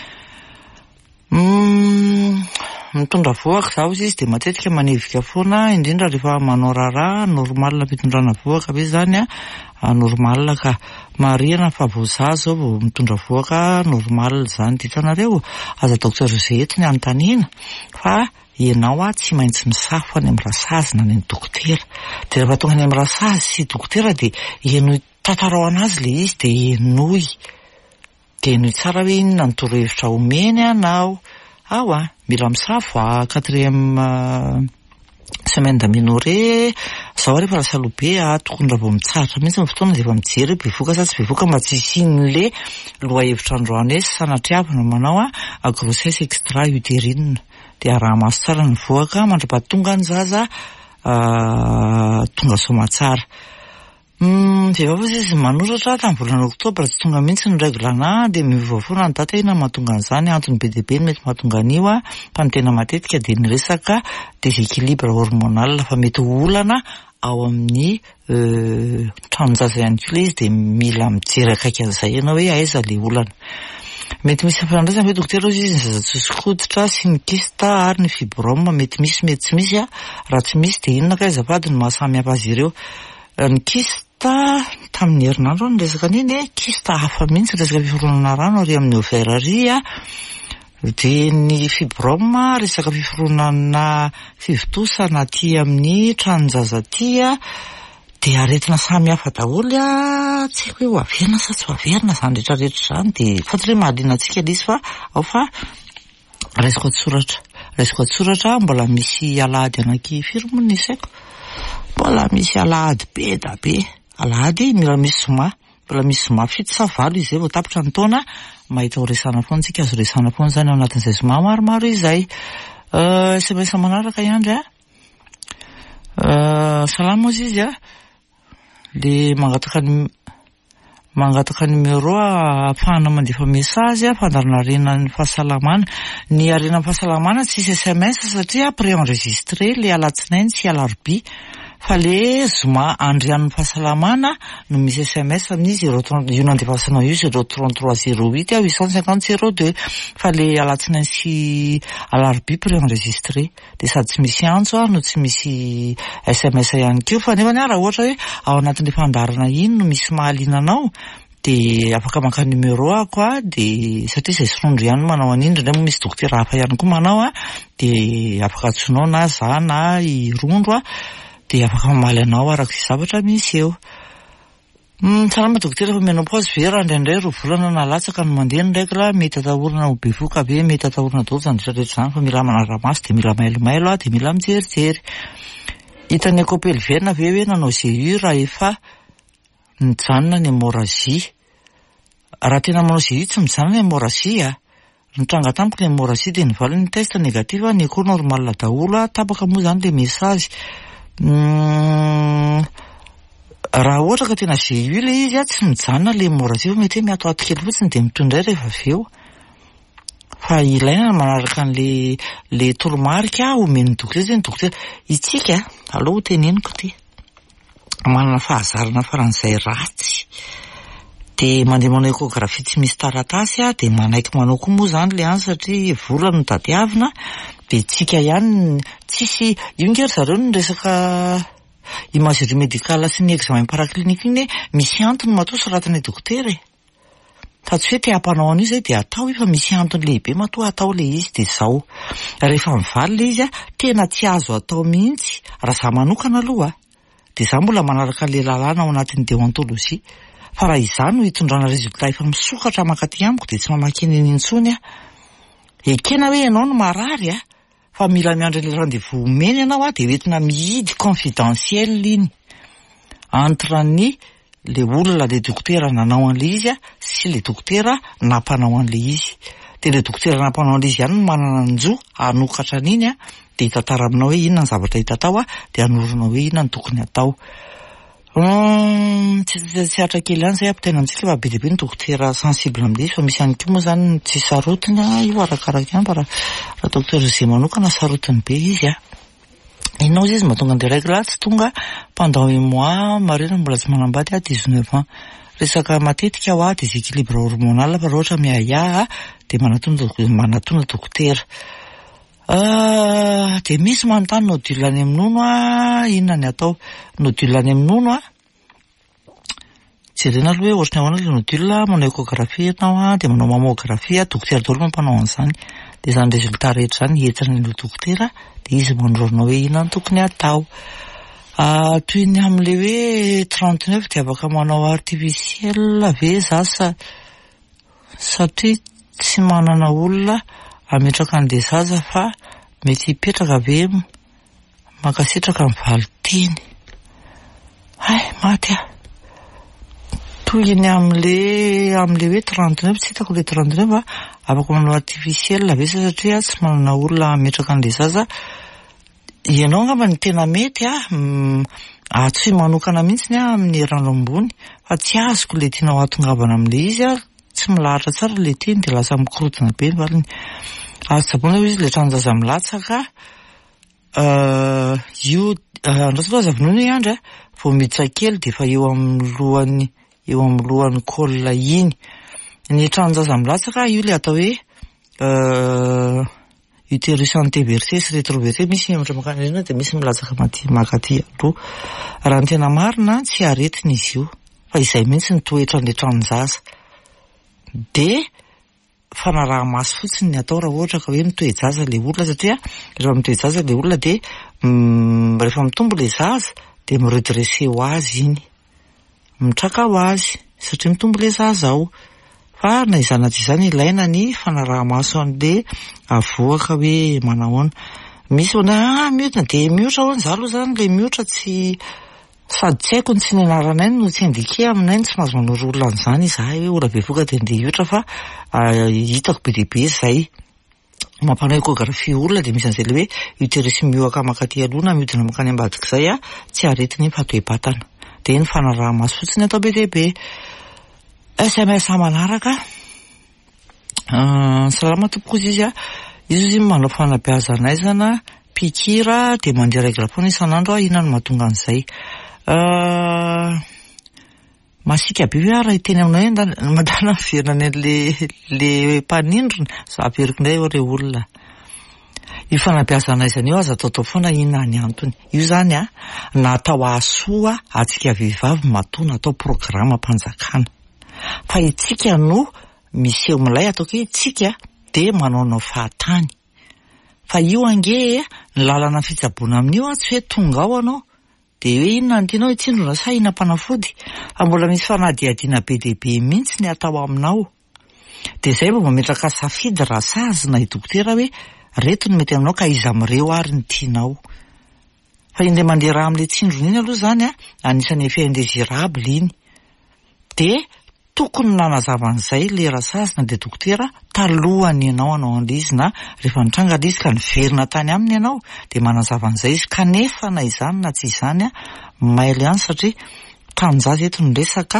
mitondra voaka zaho izy dia matetika manevika foana indrindra rehefa manao raharaha normal fitondrana voaka be zany a normal ka marihana fa vao za zao vao mitondra voaka normal zany ditanareo aza ataoko tsara izay entiny anontaniana fa ianao a tsy maintsy misafo any amin'ny rasazy na ny dokotera dia rehefa tonga any amin'ny rasazy sy dokotera dia ianoy tantarao anazy le izy dia ianoy Teny tsara hoe inona ny torohevitra omeny anao. Ao a, mila misafo a quatrième semaine d'aménorrhée zao rehefa lasa lobe a tokony raha vao mitsaratra mihitsy ny fotoana dia efa mijery bevoka sa tsy bevoka mba tsy isian'le lohahevitra androany hoe sanatriavana manao a grossesse extra utérine dia raha maso tsara ny voaka mandra-pahatonga ny zaza tonga somatsara. Vehivavy izy manoratra tamin'ny volana oktobra tsy tonga mihitsy ny reglana dia miova foana ny data ina mahatonga an'izany antony be dia be ny mety mahatonga an'io a fa ny tena matetika dia ny resaka déséquilibre hormonal fa mety olana ao amin'ny tranonjaza ihany koa ilay izy dia mila mijery akaiky an'izay ianao hoe aiza le olana. Mety misy fandraisana hoe dokotera izy ny zaza-tsosikoditra sy ny kista ary ny fibrome mety misy mety tsy misy a raha tsy misy dia inona ka azafady ny mahasamy hafa azy ireo. Ny kista tamin'ny herinandro ny resaka niny kista hafa mihitsy resaka fiforonana rano ary amin'ny ovaire ary a dia ny fibrome resaka fiforonana fivitosana aty amin'ny tranonjaza aty a dia aretina samy hafa daholo a tsy hoe ho averina sa tsy ho averina zany rehetrarehetra zany dia fatry hoe mahaliana antsika ilay izy fa ao fa resako atsoratra resako atsoratra mbola misy alahady anaky firy moa ny isaiko mbola misy alahady be da be alahady mila misy zoma mbola misy zoma fito sa valo izay vao tapitra ny taona mahita ho resana foana tsika azo resana foana zany ao anatin'izay zoma maromaro izay. S M S manaraka iandry a salamo izy izy a le mangataka ny mangataka numéro ahafahana mandefa message fandarana arena ny fahasalamana. Ny arena ny fahasalamana tsy isy S M S satria pré-enregistré le alatsinainy sy alarobia fa le zoma andrian'ny fahasalamana no misy S M S amin'izy io nandefasanao io zéro trente-trois zéro huit huit cent cinquante zéro deux fa le alatsinainy sy alarobia pré-enregistré dia sady tsy misy antso no tsy misy S M S ihany koa fa nefa ny raha ohatra hoe ao anatin'le fandarana iny no misy mahaliana anao dia afaka maka numéro ako a dia satria izay sorondro ihany manao an'iny indrindray moa misy dokotera hafa ihany koa manao a dia afaka atsonao na za na i rondro a dia afaka mamaly anao araka izay zavatra misy eo. Salama dokotera fa menopause vera indraindray roa volana na latsaka no mandeha ny règle mety atahorana ho bevoka be mety atahorana daholo zany rehetrarehetra zany fa mila manara-maso dia mila mailomailo a dia mila mijerijery. Hitany akopelvena ve hoe nanao G U raha efa mijanona ny hémorragie. Raha tena manao G U tsy mijanona ny hémorragie a nitranga tampoka ny hémorragie dia nivaly ny test négatif ny écho normal daholo a tapaka moa zany le message. Raha ohatra ka tena G U le izy a tsy mijanona le hémorragie fa mety hoe miatoato kely fotsiny dia mitondray rehefa avy eo fa ilaina manaraka an'le le toromarika omen'ny dokotera zay ny dokotera itsika aloha ho teneniko ty manana fahazarana faran'izay ratsy dia mandeha manao échographie tsy misy taratasy a dia manaiky manao koa moa zany le any satria vola no tadiavina dia tsika ihany tsisy io ngery zareo ny resaka imagerie médicale sy ny examen paraclinique iny misy antony matoa soratana dokotera e fa tsy hoe te hampanao an'io zay dia atao io fa misy antony lehibe matoa atao le izy dia zao rehefa mivaly le izy a tena tsy azo atao mihitsy raha za manokana aloha dia za mbola manaraka le lalàna ao anatin'ny déontologie fa raha izany no hitondrana résultat efa misokatra makaty amiko dia tsy mamaky eny intsony a ekena hoe ianao no marary a fa mila miandry le rendez-vous omeny ianao a dia hoentina mihidy confidentiel iny entre ny le olona le dokotera nanao an'le izy a sy le dokotera nampanao an'le izy dia le dokotera nampanao an'le izy ihany no manana anjo hanokatra an'iny a dia hitantara aminao hoe inona ny zavatra hita atao a dia anorinao hoe inona ny tokony atao. Tsy hatra kely ihany zay ampitaina amintsika fa be dia be ny dokotera sensible amin'le izy fa misy ihany koa moa zany tsy sarotiny a io arakaraka ihany fa raha dokotera izay manokana sarotiny be izy a inao izy mahatonga an'ilay règle tsy tonga pendant un mois marina mbola tsy manambady a dix-neuf ans resaka matetika ao a déséquilibre hormonal fa raha ohatra miaya dia manatona dokotera. Dia misy manontany nodule any amin'ny nono a inona ny atao nodule any amin'ny nono a jerena aloha hoe ohatrany ahoana le nodule manao échographie ianao a dia manao mammographie a dokotera daholo mampanao an'izany dia izany résultat rehetra zany entina ny dokotera dia izy mandrorinao hoe inona ny tokony atao. Toy ny amin'le hoe trente-neuf dia afaka manao artificiel ve za sa satria tsy manana olona ametraka an'ilay zaza fa mety hipetraka ve makasitraka ny valiteny. Ay, maty ah. Toy iny am'le am'le hoe trente-neuf tsy hitako le trente-neuf fa afaka manao artificiel ve satria tsy manana olona ametraka an'ilay zaza. Ianao ngamba ny tena mety ah, ah tsy manokana mihitsy ah amin'ny rano ambony fa tsy azoko le tianao atongavana amin'le izy ah, tsy milahatra tsara le teny de lasa mikorotana be ny valiny. Azo-tsaboina izy le tranjaza milatsaka io andrasaloha zavonony andra vao miditra kely de fa eo amin'ny lohany eo amin'ny lohany kolina iny ny tranjaza milatsaka io le atao hoe utérus anteversus rétroversus misy ematra makanirina de misy milatsaka maty makaty aloha. Raha ny tena marina tsy aretina izy io fa izay mihitsy ny toetrany le tranjaza de fanaraha maso fotsiny ny atao raha ohatra ka hoe mitoejaza le olona satria rehefa mitoejaza le olona de mm, rehefa mitombo le zaza de miredresse ho azy iny mitraka ho azy satria mitombo le zaza ao. Fa na izana tsy izany ilaina ny fanaraha maso an'le avoaka hoe manahoana. Misy ona ah mihoatra de mihoatra hoany za aloha zany le mihoatra tsy sady tsy haiko ny tsy nianaranay no tsy andike aminay tsy mahazo manoro olona an'izany izahay hoe ora bevoka de nde hioatra fa hitako be dehibe zay mampanao échographie olona de misy an'izay le hoe utérus mioaka makaty aloha na mihodina makany ambadika zay ah tsy aretina iny fa toe-batana de ny fanaraha maso fotsiny atao be dehibe. S M S manaraka salama tompoko izy ah izy izy manao fanabeazanaizana pikira de mandeha règle foana isan'andro ah inona no mahatonga an'izay. Masika be hoe raha iteny aminay madana miverina le le mpanindrona za aperiko indray eo ireo olona io fanabeazanaizana io aza ataotao foana inona ny antony io zany ah natao ahasoa atsika vehivavy matoa natao programa mpanjakana fa itsika no miseho milay atao hoe itsika de manaonao fahatany fa io ange ny lalana fitsaboana amin'io tsy hoe tonga ao anao de hoe inona ny tianao hitsindrona sa ina mpanafody fa mbola misy fanadihadiana be dehibe mihitsy ny atao aminao de zay vao mametraka safidy raha sazina i dokotera hoe reto no mety aminao ka iza amin'ireo ary ny tianao. Fa inde mandeha raha amin'le tsindrona iny aloha zany ah anisan'ny effet indésirable iny de tokony nanazava an'izay le rasazina de dokotera talohany ianao anao an'le izy na rehefa nitranga le izy ka niverina tany aminy ianao de manazava an'izay izy kanefa na izany na tsy izany a maily ihany satria tanjaza eto ny resaka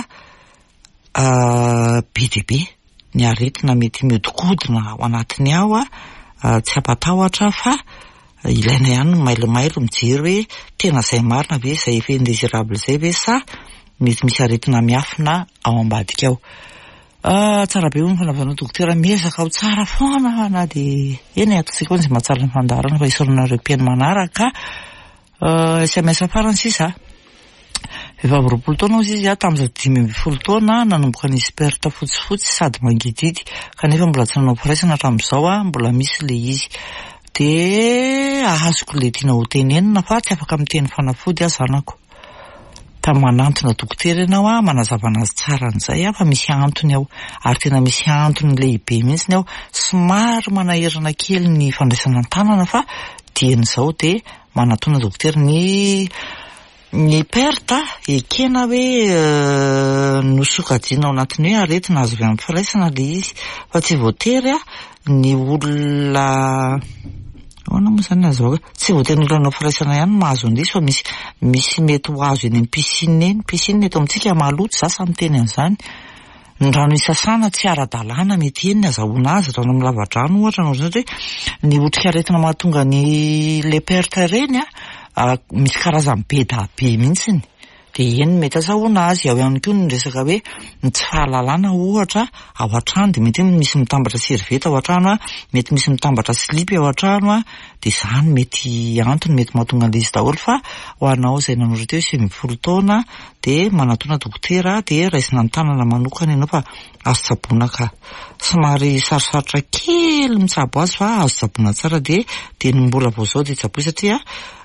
be dia be ny aretina mety mihodinkodina ao anatiny ao a tsy apatahotra fa ilaina ihany ny mailomailo mijery hoe tena izay marina ve izay efa indésirable zay ve sa mety misy aretina miafina ao ambadika ao. Tsara be hono fanaovanao dokotera miezaka ao tsara foana na de eny ataontsika hoe izay mahatsara ny fandarana fa isorana repiany manaraka S M S farany sisa vehivavy roapolo taona izy izy a tamin'izao dimy amby folo taona nanomboka ny esperta fotsifotsy sady mangididy kanefa mbola tsy nanao firaisana hatramin'izao a mbola misy le izy de ahazoko le tiana ho tenenina fa tsy afaka miteny fanafody a zanako. Tamin'ny manantona dokotera ianao a manazava anazy tsara an'izay a fa misy antony ao ary tena misy antony lehibe mihitsy ny ao somary manahirana kely ny fandraisana an-tanana fa dian'izao de manatona dokotera ny ny perta ekena hoe nosokajina ao anatiny hoe aretina azo avy amin'ny firaisana le izy fa tsy voatery a ny olona ona moa zany azo tsy voatery ny olona firaisana ihany mahazo an'izay fa misy misy mety ho azo eny amin'ny piscine eny piscine eto amintsika maloto za samy teny an'izany ny rano isasana tsy ara-dalàna mety eny ny azahoana azy rano amin'ny lava-drano ohatra no zany hoe ny otrika aretina mahatonga ny le perta reny a misy karazany be da be mihitsiny de eny mety azahoana azy ao ihany koa ny resaka hoe ny tsy fahalalana ohatra ao an-trano de mety misy mitambatra servieta ao an-trano a mety misy mitambatra slipy ao an-trano a de zany mety antony mety mahatonga an'le izy daholo fa ho anao izay nanoro teo sivy amby folo taona de manatona dokotera de raisina ny tanana manokana ianao fa azo tsaboina ka somary sarosarotra kely mitsabo azy fa azo tsaboina tsara de de ny mbola vao zao de tsaboy satria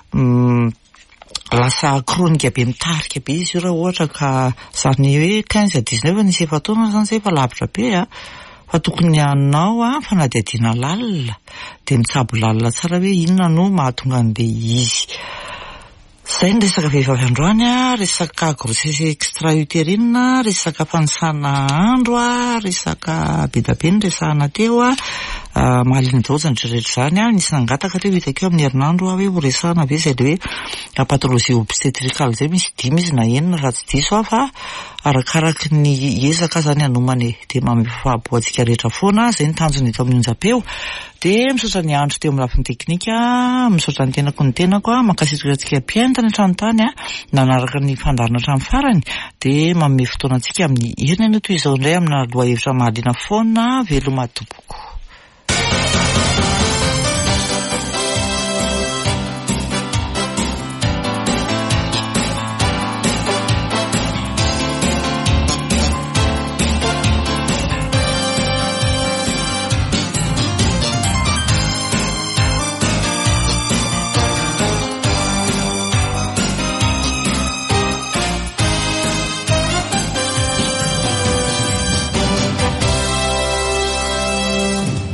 lasa kronika be mitarika be izy raha ohatra ka zany hoe quinze à dix-neuf nisy efa taona zany zay fa lavitra be a fa tokony anao a fanadihadiana lalina dia mitsabo lalina tsara hoe inona no mahatonga an'ilay izy. Izay ny resaka vehivavy androany a, resaka grossesse extra-utérine, resaka fanisana andro a, resaka be da be ny resahana teo a. Uh, mahaliana daholo izany rehetra izany a. Nisy nangataka teo hitakeo amin'ny herinandro a hoe ho resahana ve izay le hoe patolozie obstétricale izay misy dimy izy na enina raha tsy diso aho fa arakaraky ny ezaka izany anomany dia mamefahaboantsika rehetra foana. Izay ny tanjony eto amin'ny onjam-peo dia misaotra ny andro teo amin'ny lafiny teknika, misaotra ny tenako ny tenako a, mankasitraka antsika mpiaintana hatrany a nanaraka ny fandarina hatramin'ny farany dia manome fotoana antsika amin'ny herinana toy izao indray amina loha hevitra mahaliana foana veloma toboko.